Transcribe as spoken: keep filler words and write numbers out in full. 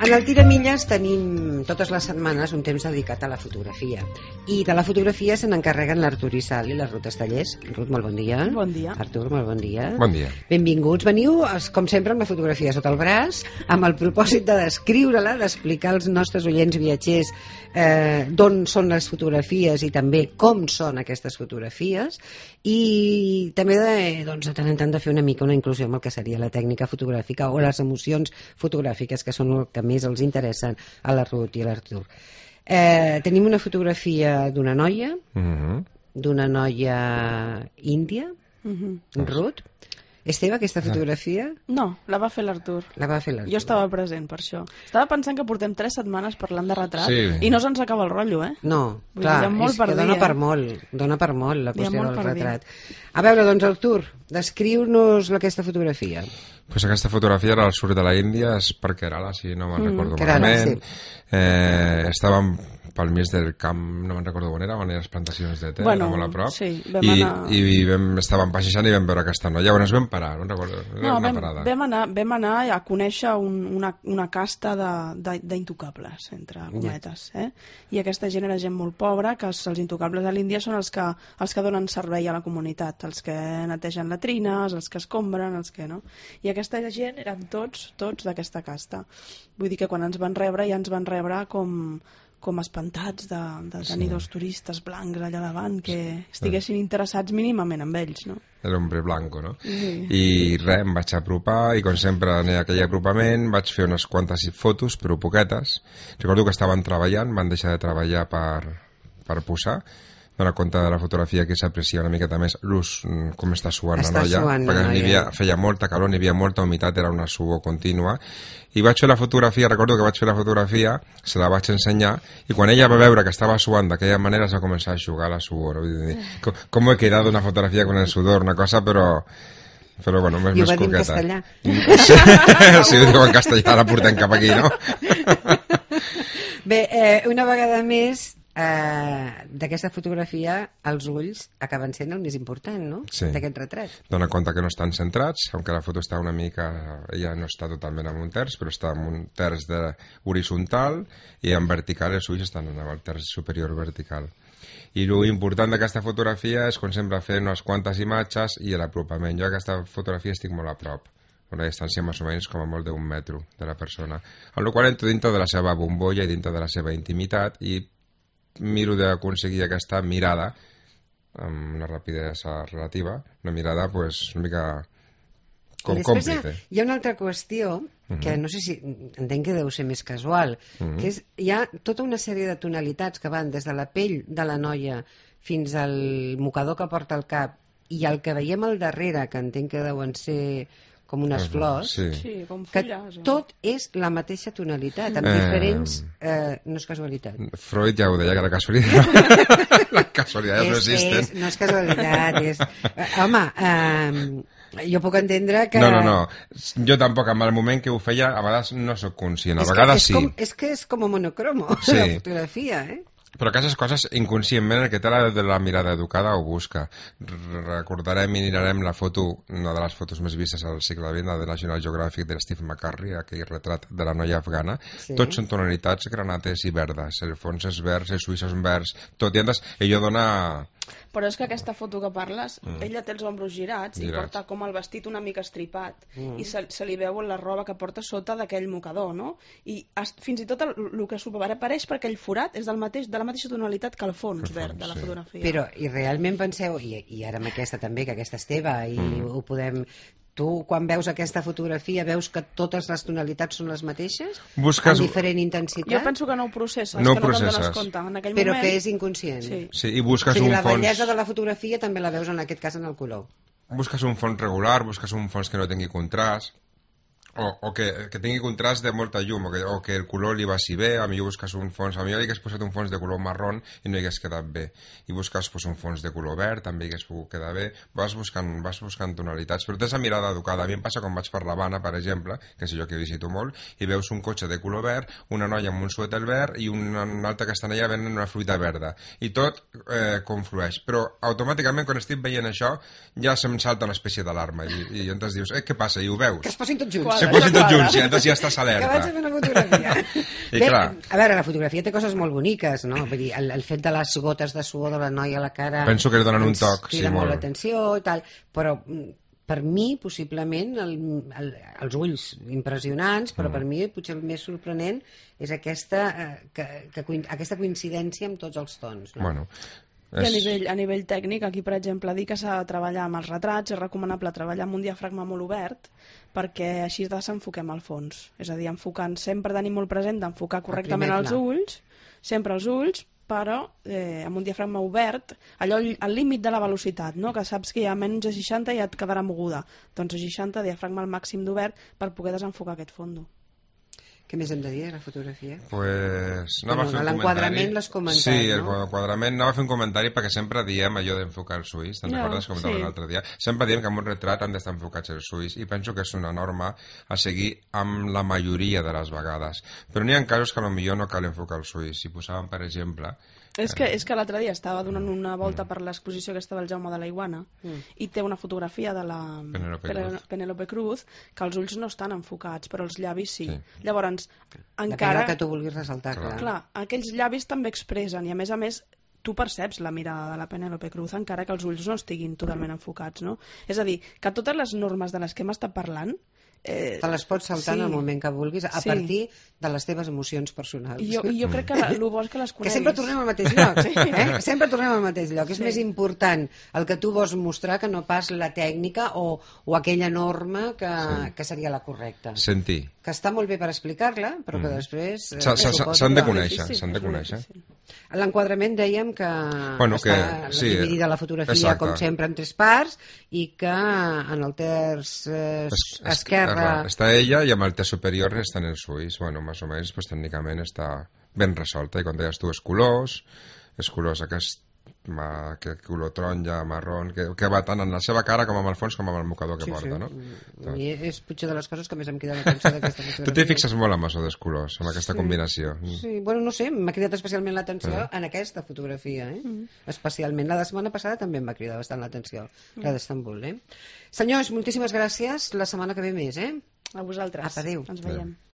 En el Tiramilles tenim totes les setmanes un temps dedicat a la fotografia. I de la fotografia se n'encarreguen l'Artur i Sal i la Ruth Estellers. Ruth, molt bon dia. Bon dia. Artur, molt bon dia. Bon dia. Benvinguts. Veniu, com sempre, amb la fotografia sota el braç, amb el propòsit de descriure-la, d'explicar als nostres oients viatgers eh, d'on són les fotografies i també com són aquestes fotografies, i també de, doncs, de tant en tant de fer una mica una inclusió amb el que seria la tècnica fotogràfica o les emocions fotogràfiques, que són el que més els interessen a la Ruth i a l'Artur. Eh, tenim una fotografia d'una noia, Mm-hmm. d'una noia índia, Mm-hmm. Ruth. Esteve, aquesta fotografia No, la va fer l'Artur. la va fer l'Artur. Jo estava present per això. Estava pensant que portem tres setmanes parlant de retrat Sí. i no se'ns acaba el rotllo, eh? No, Vull clar, dir, hi ha molt és per que dir, dona eh? per molt, dona per molt la Hi ha qüestió molt del per dir. retrat. A veure, doncs, Artur, descriu-nos aquesta fotografia. Pues aquesta fotografia era al sud de la Índia, és per Kerala, si no me'n Mm, recordo Kerala, malament. sí. Eh, estàvem pel mig del camp, no me'n recordo on era, on eren les plantacions de te, Bueno, era molt a prop. sí, vam I, anar- i vam, estàvem passejant i vam veure aquesta noia. On ens vam parar, no me'n recordo. Era No, una vam, parada. vam, anar, vam anar a conèixer un, una, una casta de- de- d'intocables, entre cometes. Eh? I aquesta gent era gent molt pobra, que els, els intocables de l'Índia són els que, els que donen servei a la comunitat, els que netegen latrines, els que escombren, els que no. I aquesta gent eren tots, tots d'aquesta casta. Vull dir que quan ens van rebre, ja ens van rebre com... com espantats de, de tenir Sí. dos turistes blancs allà davant que estiguessin interessats mínimament amb ells, no? El hombre blanco, no? Sí. I res, em vaig apropar i com sempre en aquell apropament vaig fer unes quantes fotos, però poquetes. Recordo que estaven treballant, van deixar de treballar per, per posar. Dóna compte de la fotografia que s'aprecia una miqueta més l'ús, mm, com està suant Està la noia, suant la perquè noia. n'hi havia, feia molta calor, n'hi havia molta humitat, era una suor contínua. I vaig fer la fotografia, recordo que vaig fer la fotografia, se la vaig ensenyar, i quan ella va veure que estava suant d'aquella manera es va començar a jugar la suor. Vull dir, com, com he quedat una fotografia con el sudor, una cosa, però... Però bueno, més, I ho més va dir en coqueta. castellà. Sí, si ho diu en castellà la portem cap aquí, no? Bé, eh, una vegada més, eh, d'aquesta fotografia, els ulls acaben sent el més important, no? Sí. D'aquest retrat. Dóna compte que no estan centrats, aunque la foto està una mica... Ella no està totalment en un terç, però està en un terç de horitzontal i en vertical els ulls estan en el terç superior vertical. I l'important d'aquesta fotografia és, com sempre, fer unes quantes imatges i l'apropament. Jo aquesta fotografia estic molt a prop, una distància més o menys com a molt d'un metro de la persona, amb la qual entro dintre de la seva bombolla i dintre de la seva intimitat i miro d'aconseguir aquesta mirada amb una rapidesa relativa, una mirada pues, una mica com I després hi còmplice. ha, hi ha una altra qüestió que no sé si entenc que deu ser més casual, que és, hi ha tota una sèrie de tonalitats que van des de la pell de la noia fins al mocador que porta al cap i el que veiem al darrere, que entenc que deuen ser com unes Mhm, flors, sí. Sí, com que fulles. o- tot és la mateixa tonalitat, amb Eh, diferents... Eh, no és casualitat. Freud ja ho deia, que la casualitat la casualitat no és, existen. és, no és casualitat, és... Eh, home, eh, jo puc entendre que... No, no, no. Jo tampoc, en el moment que ho feia, a vegades no sóc conscient, a És que, vegades és sí. com, és que és com monocromo, Sí. la fotografia, eh? Però aquestes coses inconscientment el que té la, de la mirada educada ho busca. R- Recordarem i mirarem la foto, una de les fotos més vistes al segle vint, la de National Geographic de Steve McCurry, aquell retrat de la noia afgana. Sí. Tots són tonalitats granates i verdes. El fons és verd, els ulls són verds, tot. I antes, ella dona... Però és que aquesta foto que parles, mm. ella té els ombros girats, Girats. i porta com el vestit una mica estripat mm. i se, se li veu la roba que porta sota d'aquell mocador, no? I es, fins i tot el, el que apareix per aquell forat és del mateix, de la mateixa tonalitat que el fons, El fons, verd de la sí. fotografia. Però, i realment penseu, i, i ara amb aquesta també, que aquesta és teva, i mm. ho podem... Tu, quan veus aquesta fotografia, veus que totes les tonalitats són les mateixes? Busques- Amb diferent intensitat? Jo penso que no ho processes, No ho que no te'n dones processes. compte. En aquell Però moment... que és inconscient. Sí. Sí, i O busques sigui, un la fons... bellesa de la fotografia també la veus en aquest cas en el color. Busques un fons regular, busques un fons que no tingui contrast, o, o que, que tingui contrast de molta llum, o que, o que el color li vagi bé. A millor busques un fons, a millor li hagués posat un fons de color marrón i no hi hagués quedat bé, i busques pues, un fons de color verd, també hi hagués pogut quedar bé. Vas buscant, vas buscant tonalitats, però tens la mirada educada. A mi em passa quan vaig per l'Havana, per exemple, que és jo que visito molt, i veus un cotxe de color verd, una noia amb un suèter verd i una, una altra castanella venent una fruita verda, i tot eh, conflueix, però automàticament quan estic veient això ja se'm salta una espècie d'alarma i, i llavors dius, eh, què passa? I ho veus. Que es posin tots junts. Qual- Se que posin tots junts, ja, doncs ja estàs Que alerta. vaig a fer una fotografia. I Bé, clar. a veure, la fotografia té coses molt boniques, no? Vull dir, el, el fet de les gotes de suor de la noia a la cara... Penso que li donen un ens toc, sí, crida molt molt. l'atenció i tal, però mm, per mi, possiblement, el, el, els ulls impressionants, però Mm. per mi potser el més sorprenent és aquesta, eh, que, que, coin- aquesta coincidència amb tots els tons. No? Bueno, I a és... nivell, a nivell tècnic, aquí per exemple dir que s'ha de treballar amb els retrats, és recomanable treballar amb un diafragma molt obert perquè així desenfoquem el fons, és a dir, enfocant, sempre tenir molt present d'enfocar correctament primer els pla. ulls, sempre els ulls, però eh, amb un diafragma obert, allò al límit de la velocitat, no? Que saps que ja menys de seixanta ja et quedarà moguda, doncs a seixanta diafragma al màxim d'obert per poder desenfocar aquest fondo. Què més hem de dir de la fotografia? Pues, anava Bueno, a fer un l'enquadrament comentari. l'has comentat, Sí, el no? enquadrament anava a fer un comentari perquè sempre diem allò d'enfocar els ulls, te'n No, recordes que comentàvem sí. l'altre dia? Sempre diem que en un retrat han d'estar enfocats els ulls i penso que és una norma a seguir amb la majoria de les vegades. Però n'hi ha casos que potser no cal enfocar els ulls. Si posàvem, per exemple... És que, és que l'altre dia estava donant una volta per l'exposició aquesta del Jaume de la Iguana Mm. i té una fotografia de la Penélope Pene- Cruz. Penélope Cruz que els ulls no estan enfocats, però els llavis sí. Sí. Llavors, Depèn encara... del que tu vulguis ressaltar, Clar. clar. Clar, aquells llavis també expressen i a més a més tu perceps la mirada de la Penélope Cruz encara que els ulls no estiguin totalment enfocats, no? És a dir, que totes les normes de les que hem estat parlant eh, Te les pots saltar sí. en el moment que vulguis a Sí. partir de les teves emocions personals. I jo, i jo crec que la- el bo és que les Que coneguis. sempre tornem al mateix lloc, eh? Sempre tornem al mateix lloc. És Sí. més important el que tu vols mostrar que no pas la tècnica o, o aquella norma que, Sí. que seria la correcta. Sentir. Que està molt bé per explicar-la, però que Mm. després... eh, S'ha- s'ha- suposo s'han de que- conèixer, Sí, sí, s'han de és molt conèixer. difícil. L'enquadrament dèiem que Bueno, està que- sí, dividida la fotografia exacte. com sempre en tres parts i que en el terç eh, Es- es- esquerre Està ella i amb el terç superior estan els ulls. Bueno, més o menys, pues, tècnicament està ben resolta. I quan deies tu els colors, els colors aquest ma, que color taronja, marrón, que, que va tant en la seva cara com amb el fons com amb el mocador que Sí, porta, sí. no? A mi és potser de les coses que més em crida l'atenció d'aquesta fotografia. Tu t'hi fixes molt amb això dels colors, amb aquesta Sí. combinació. Mm. Sí, bueno, no sé, m'ha cridat especialment l'atenció Ah. en aquesta fotografia, eh? Mm. Especialment. La de setmana passada també em va cridar bastant l'atenció, la d'Estambul, eh? Senyors, moltíssimes gràcies. La setmana que ve més, eh? A vosaltres. Apa, adéu. Ens veiem.